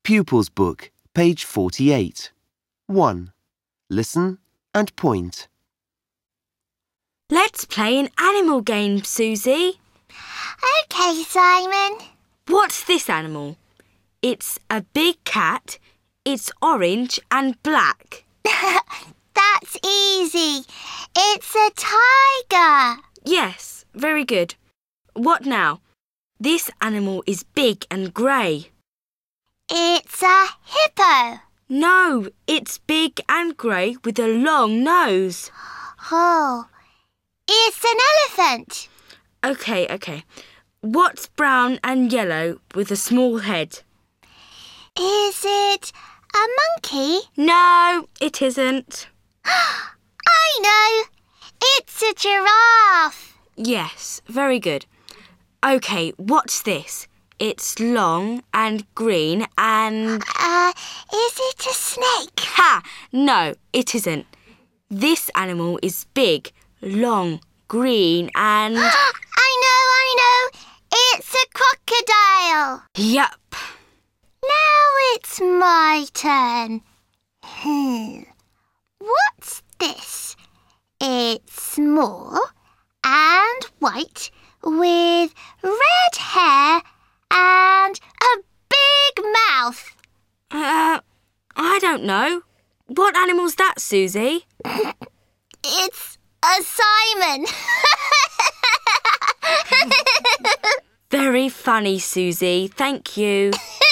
Pupils Book, page 48. 1. Listen and point. Let's play an animal game, Susie. OK, Simon. What's this animal? It's a big cat. It's orange and black. That's easy. It's a tiger. Yes, very good. What now? This animal is big and grey. It's a hippo. No, it's big and grey with a long nose. Oh, it's an elephant. OK. What's brown and yellow with a small head? Is it a monkey? No, it isn't. I know. It's a giraffe. Yes, very good. OK, what's this? It's long and green and... Is it a snake? Ha! No, it isn't. This animal is big, long, green and... I know. It's a crocodile. Yup. Now it's my turn. What's this? It's small and white with red hair and a big mouth. I don't know. What animal's that, Susie? It's a Simon. Very funny, Susie. Thank you.